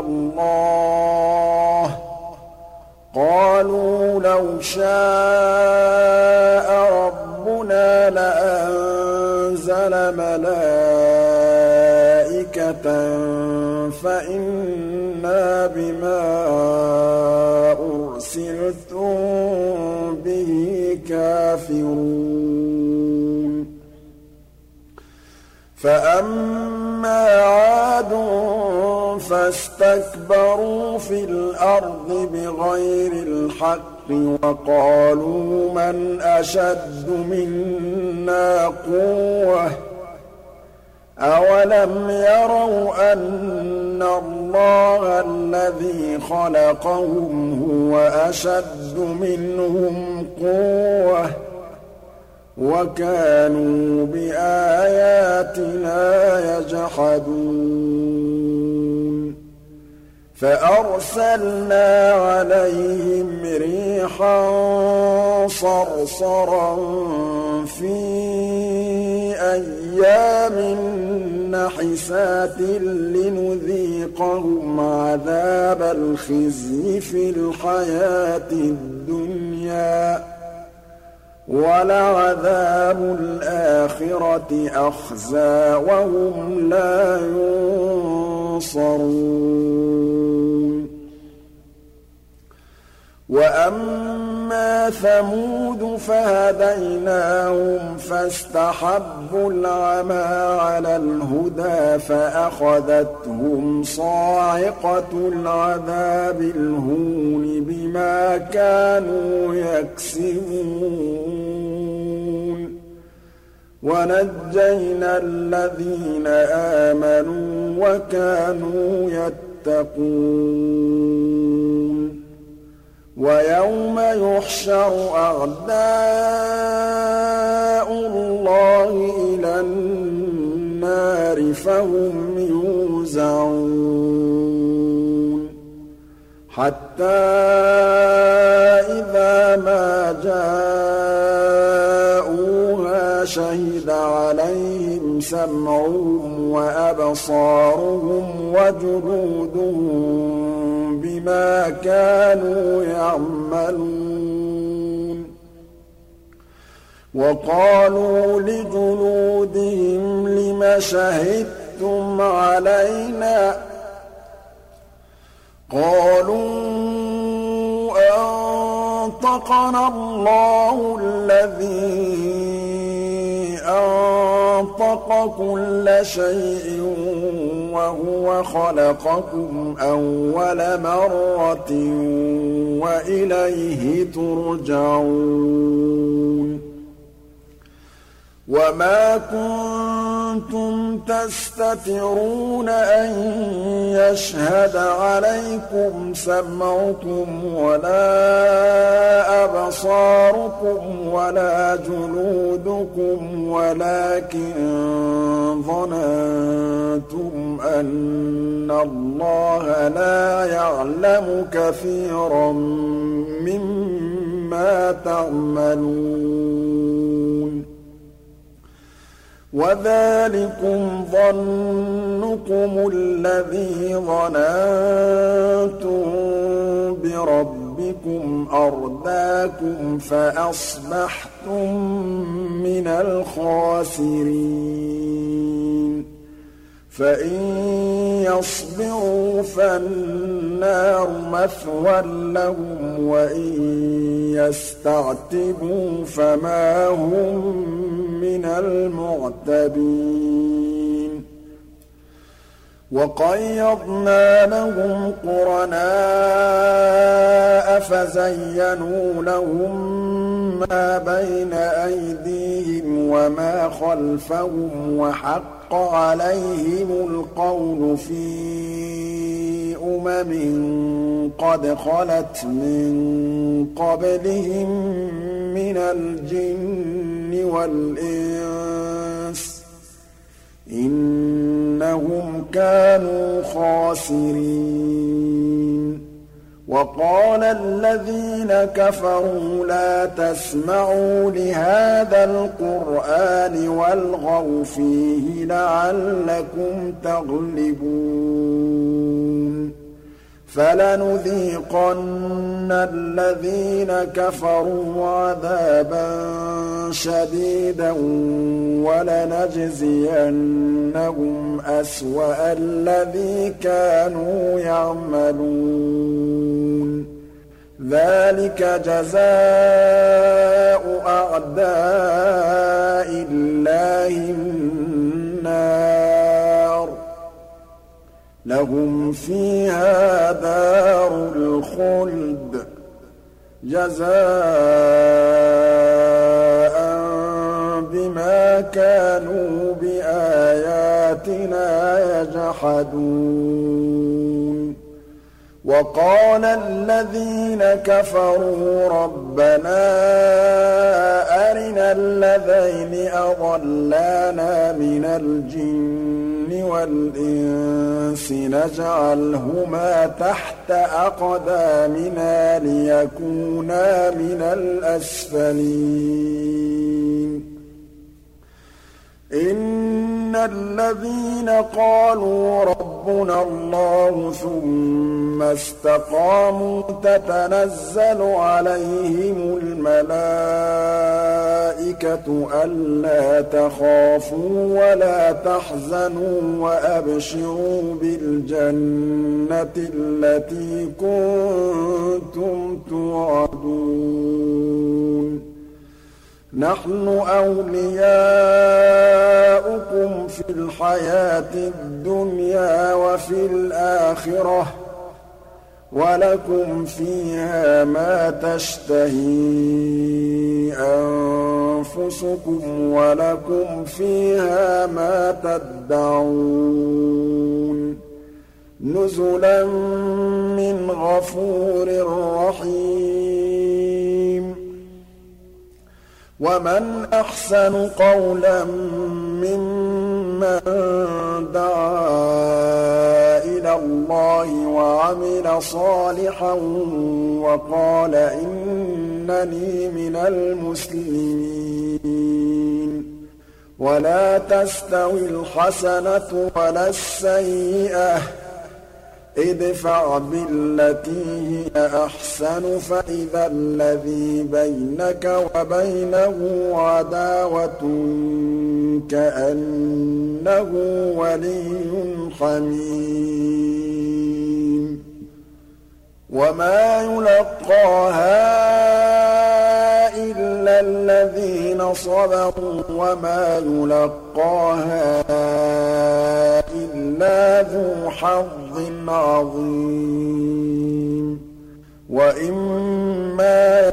اللَّهَ قَالُوا لَوْ شَاءَ رَبُّنَا لَأَنزَلَ مَلَائِكَةً فَإِنَّا بِمَا أُرْسِلْتُم بِهِ كَافِرُونَ فَأَمَّا عَادٌ فَاسْتَكْبَرُوا فِي الْأَرْضِ بِغَيْرِ الْحَقِّ وَقَالُوا مَنْ أَشَدُّ مِنَّا قُوَّةً ۖ أَوَلَمْ يَرَوْا أَنَّ اللَّهَ الَّذِي خَلَقَهُمْ هُوَ أَشَدُّ مِنْهُمْ قُوَّةً ۖ وَكَانُوا بِآيَاتِنَا يَجْحَدُونَ فَأَرْسَلْنَا عَلَيْهِمْ رِيحًا صَرْصَرًا فِي أَيَّامٍ نَّحِسَاتٍ لِّنُذِيقَهُمْ عَذَابَ الْخِزْيِ فِي الْحَيَاةِ الدُّنْيَا ۖ وَلَعَذَابُ الْآخِرَةِ أَخْزَىٰ وَهُمْ لَا يُنصَرُونَ وَأَمَّا ثَمُودُ فَهَدَيْنَاهُمْ فَاسْتَحَبُّوا الْعَمَىٰ عَلَى الْهُدَىٰ فَأَخَذَتْهُمْ صَاعِقَةُ الْعَذَابِ الْهُونِ بِمَا كَانُوا يَكْسِبُونَ وَنَجَّيْنَا الَّذِينَ آمَنُوا وَكَانُوا يَتَّقُونَ وَيَوْمَ يُحْشَرُ أَعْدَاءُ اللَّهِ إِلَى النَّارِ فَهُمْ يُوزَعُونَ حَتَّىٰ إِذَا مَا جَاءُوهَا شَهِدَ عَلَيْهِمْ سَمْعُهُمْ وَأَبْصَارُهُمْ وَجُلُودُهُم بِمَا كَانُوا يَعْمَلُونَ وَقَالُوا لِجُلُودِهِمْ لِمَ شَهِدتُّمْ عَلَيْنَا ۖ قَالُوا أَنطَقَنَا اللَّهُ الَّذِي أَنطَقَ كُلَّ شَيْءٍ وَهُوَ خَلَقَكُمْ أَوَّلَ مَرَّةٍ وَإِلَيْهِ تُرْجَعُونَ وَمَا كُنتُمْ تَسْتَتِرُونَ أَن يَشْهَدَ عَلَيْكُمْ سَمْعُكُمْ وَلَا أَبْصَارُكُمْ وَلَا جُلُودُكُمْ وَلَٰكِن ظَنَنتُمْ أَنَّ اللَّهَ لَا يَعْلَمُ كَثِيرًا مِّمَّا تَعْمَلُونَ وَذَٰلِكُمْ ظَنُّكُمُ الَّذِي ظَنَنتُم بِرَبِّكُمْ أَرْدَاكُمْ فَأَصْبَحْتُم مِّنَ الْخَاسِرِينَ فَإِن يَصْبِرُوا فَالنَّارُ مَثْوًى لَّهُمْ وَإِن يَسْتَعْتِبُوا فَمَا هُم مِّنَ الْمُعْتَبِينَ وَقَيَّضْنَا لَهُمْ قُرَنَاءَ فَزَيَّنُوا لَهُم مَّا بَيْنَ أَيْدِيهِمْ وَمَا خَلْفَهُمْ وَحَقَّ عَلَيْهِمُ الْقَوْلُ فِي قَدْ خَلَتْ مِن قَبْلِهِم مِّنَ الْجِنِّ وَالْإِنسِ ۖ إِنَّهُمْ كَانُوا خَاسِرِينَ وَقَالَ الَّذِينَ كَفَرُوا لَا تَسْمَعُوا لِهَٰذَا الْقُرْآنِ وَالْغَوْا فِيهِ لَعَلَّكُمْ تَغْلِبُونَ فَلَنُذِيقَنَّ الَّذِينَ كَفَرُوا عَذَابًا شَدِيدًا وَلَنَجْزِيَنَّهُمْ أَسْوَأَ الَّذِي كَانُوا يَعْمَلُونَ ذَلِكَ جَزَاءُ أَعْدَاءِ اللَّهِ النَّارُ لَهُمْ فِيهَا دَارُ الْخُلْدِ جَزَاءً بِمَا كَانُوا بِآيَاتِنَا يَجْحَدُونَ وَقَالَ الَّذِينَ كَفَرُوا رَبَّنَا أَرِنَا اللَّذَيْنِ أَضَلَّانَا مِنَ الْجِنِّ وَالْإِنسِ نَجْعَلْهُمَا تَحْتَ أَقْدَامِنَا لِيَكُونَا مِنَ الْأَسْفَلِينَ إِنَّ الَّذِينَ قَالُوا رَبُّنَا اللَّهُ ثُمَّ اسْتَقَامُوا تَتَنَزَّلُ عَلَيْهِمُ الْمَلَائِكَةُ أَلَّا تَخَافُوا وَلَا تَحْزَنُوا وَأَبْشِرُوا بِالْجَنَّةِ الَّتِي كُنتُمْ تُوعَدُونَ نَحْنُ أَوْلِيَاؤُكُمْ فِي الْحَيَاةِ الدُّنْيَا وَفِي الْآخِرَةِ ۖ وَلَكُمْ فِيهَا مَا تَشْتَهِي أَنفُسُكُمْ وَلَكُمْ فِيهَا مَا تَدَّعُونَ نُزُلًا مِّنْ غَفُورٍ رَّحِيمٍ وَمَنْ أَحْسَنُ قَوْلًا مِّمَّن دَعَا إِلَى اللَّهِ وَعَمِلَ صَالِحًا وَقَالَ إِنَّنِي مِنَ الْمُسْلِمِينَ وَلَا تَسْتَوِي الْحَسَنَةُ وَلَا السَّيِّئَةُ ادْفَعْ بِالَّتِي هِيَ أَحْسَنُ فَإِذَا الَّذِي بَيْنَكَ وَبَيْنَهُ عَدَاوَةٌ كَأَنَّهُ وَلِيٌّ حَمِيمٌ وَمَا يُلَقَّاهَا إِلَّا الَّذِينَ صَبَرُوا وَمَا يُلَقَّاهَا إِلَّا ذُو حَظٍّ عَظِيمٍ وَإِمَّا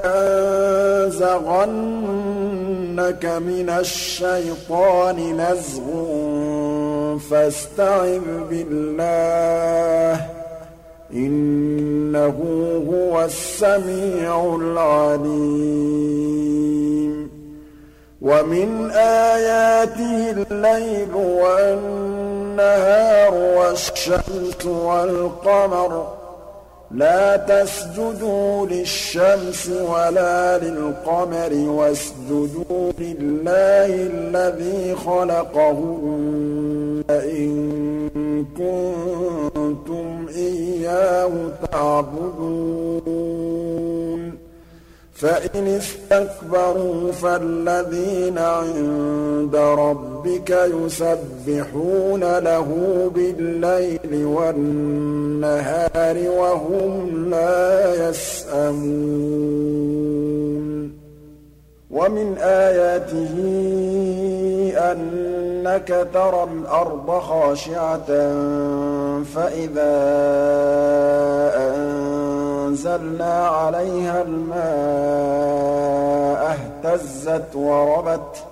يَنزَغَنَّكَ مِنَ الشَّيْطَانِ نَزْغٌ فَاسْتَعِذْ بِاللَّهِ ۖ إِنَّهُ هُوَ السَّمِيعُ الْعَلِيمُ وَمِنْ آيَاتِهِ اللَّيْلُ وَالنَّهَارُ وَالشَّمْسُ وَالْقَمَرُ ۚ لَا تَسْجُدُوا لِلشَّمْسِ وَلَا لِلْقَمَرِ وَاسْجُدُوا لِلَّهِ الَّذِي خَلَقَهُنَّ إِن كُنتُمْ إِيَّاهُ تَعْبُدُونَ فَإِنِ اسْتَكْبَرُوا فَالَّذِينَ عِندَ رَبِّكَ يُسَبِّحُونَ لَهُ بِاللَّيْلِ وَالنَّهَارِ وَهُمْ لَا يَسْأَمُونَ وَمِنْ آيَاتِهِ أَنَّكَ تَرَى الْأَرْضَ خَاشِعَةً فَإِذَا أَنزَلْنَا عَلَيْهَا الماء اهْتَزَّتْ وَرَبَتْ ۚ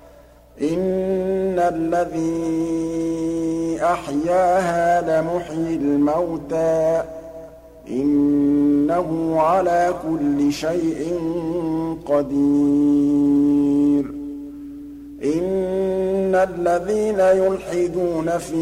إِنَّ الَّذِي أَحْيَاهَا لَمُحْيِي الْمَوْتَىٰ ۚ إِنَّهُ عَلَىٰ كُلِّ شَيْءٍ قَدِيرٌ إِنَّ الَّذِينَ يُلْحِدُونَ فِي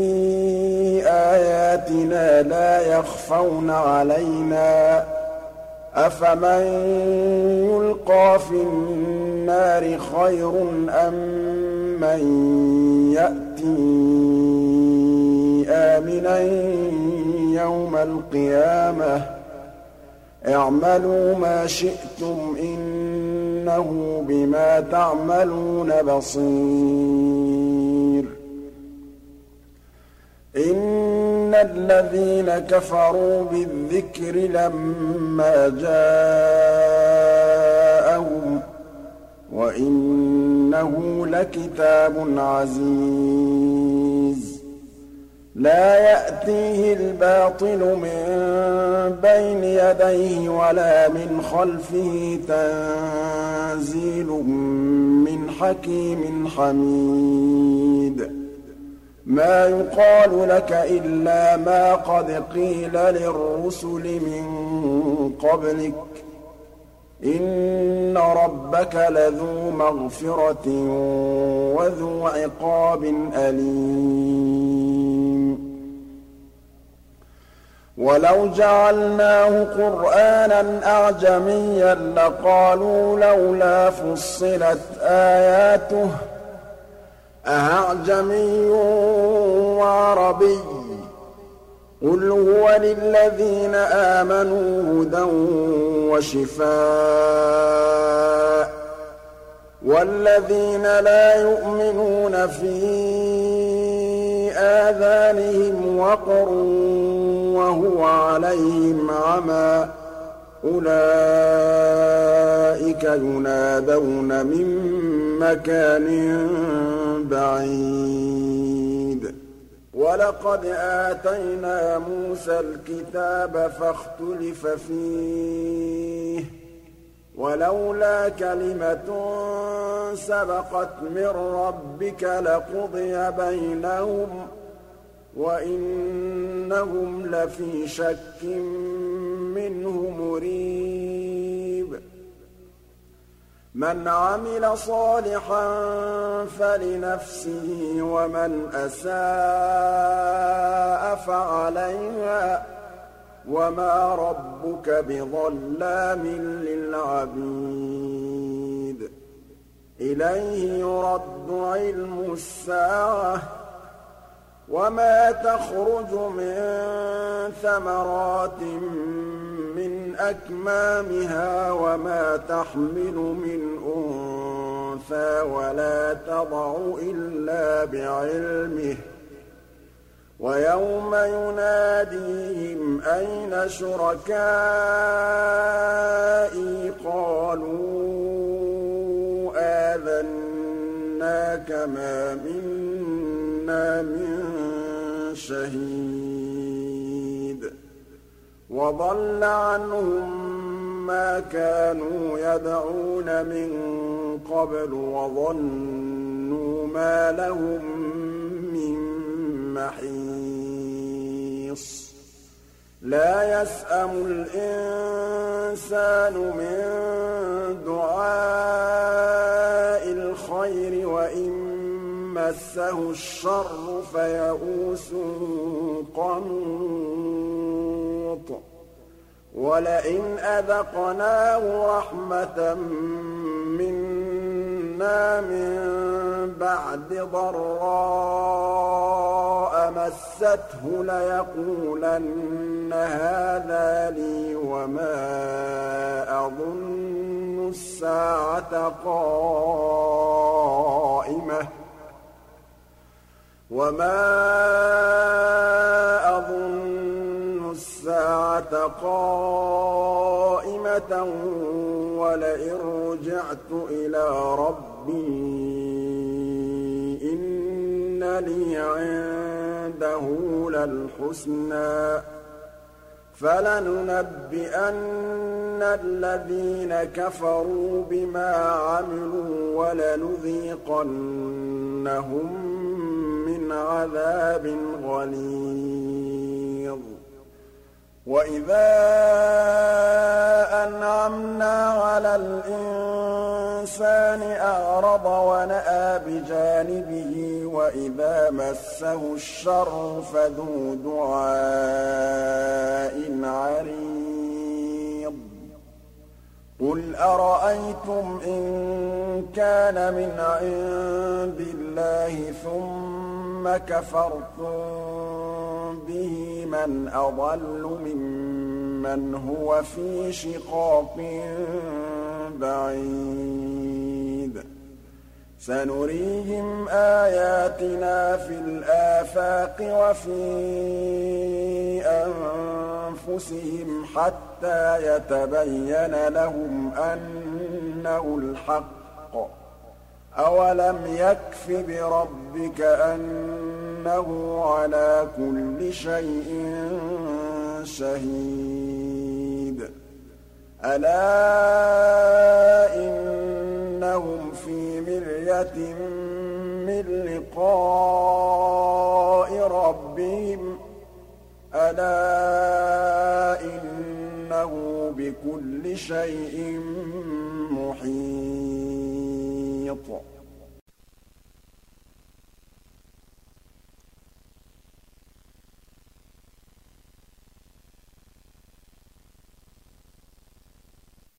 آيَاتِنَا لَا يَخْفَوْنَ عَلَيْنَا ۗ أَفَمَن يُلْقَىٰ فِي النَّارِ خَيْرٌ أَم مَّن يَأْتِي آمِنًا يوم القيامة اعملوا ما شئتم إنه بما تعملون بصير إن الذين كفروا بالذكر لما جاءهم وإنه لكتاب عزيز لا يأتيه الباطل من بين يديه ولا من خلفه تنزيل من حكيم حميد ما يقال لك إلا ما قد قيل للرسل من قبلك إن ربك لذو مغفرة وذو عقاب أليم ولو جعلناه قرآنا أعجميا لقالوا لولا فصلت آياته أأعجمي وعربي قل هو للذين آمنوا هدى وشفاء والذين لا يؤمنون في آذانهم وقر وهو عليهم عمى أولئك ينادون من مكان بعيد ولقد آتينا موسى الكتاب فاختلف فيه ولولا كلمة سبقت من ربك لقضي بينهم وإنهم لفي شك منه مريب من عمل صالحا فلنفسه ومن أساء فعليها وما ربك بظلام للعبيد إليه يرد علم الساعة وما تخرج من ثمرات من أكمامها وما تحمل من أنثى ولا تضع إلا بعلمه ويوم يناديهم أين شركائي قالوا آذناك ما منا من شهيد وضل عنهم ما كانوا يدعون من قبل وظنوا ما لهم من محيص لا يسأم الإنسان من دعاء الخير وإن مسه الشر فيئوس قنوط ولئن أذقناه رحمة منا من بعد ضراء مسته ليقولن هذا لي وما أظن الساعة قائمة ولئن رجعت إلى ربي إن لي عنده للحسنى فلننبئن الذين كفروا بما عملوا ولنذيقنهم من عذاب غليظ وإذا أنعمنا على الإنسان أعرض ونأى بجانبه وإذا مسه الشر فذو دعاء عريض قل أرأيتم إن كان من عند الله ثم كفرتم به من مَّنْ أَضَلُّ مِمَّنْ هُوَ فِي شِقَاقٍ بَعِيدٍ سَنُرِيهِمْ آيَاتِنَا فِي الْآفَاقِ وَفِي أَنفُسِهِمْ حَتَّىٰ يَتَبَيَّنَ لَهُمْ أَنَّهُ الْحَقُّ ۗ أَوَلَمْ يَكْفِ بِرَبِّكَ أَنَّهُ عَلَىٰ كُلِّ شَيْءٍ شَهِيدٌ أَلَا إِنَّهُمْ فِي مِرْيَةٍ مِّن لِّقَاءِ رَبِّهِمْ أَلَا إِنَّهُ بِكُلِّ شَيْءٍ مُّحِيطٌ